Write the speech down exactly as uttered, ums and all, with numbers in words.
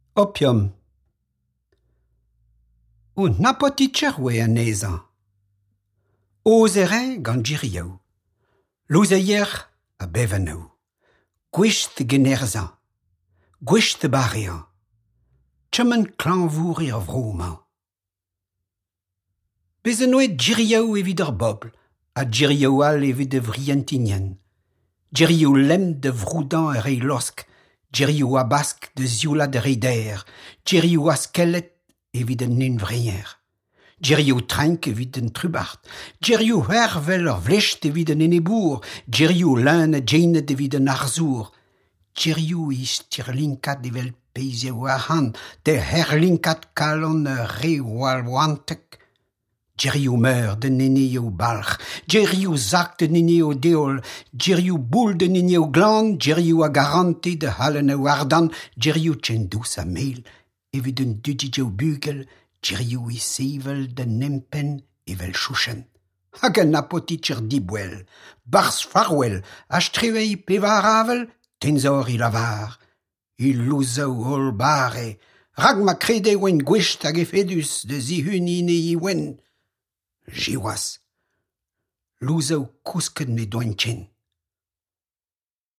Opium. O napotitcher oe anezan. Ozere gant djiriou. Louzeier a bevanou. Gwisht generzan. Gwisht barian. Tchemen klanvour ir vrouman. Bezen oe djiriou evit ur bobl, a djiriou al evit de vrientinien. Djiriou lem de vroudan er ei losk, djiriou a bask de zioula de reider, djiriou a skelet evit en nin vrier. Djiriou trenk evit en trubart, djiriou hervel ur vlecht evit en enebour, djiriou leun a djeinet evit en arzour. Djiriou i stirlinkat evel peizio a han, de herlinkat kalon ur re wal wantek. Djiriou meur de neneo balch, djiriou zak de neneo deol, djiriou boul de neneo gland, djiriou a garanti de halen o ardan, djiriou tchendous a meil, evit un dudidjo bugel, djiriou i sevel de nempen evel chouchen. Hag an apotitcher dibwel, bars farwel, a strevei pevar avel, tenzor i lavar. I louzou ol bare, rag ma krede oen gwisht hag efedus de zihun ine i wen. Jiwas. Louzou kousket me doen tchen.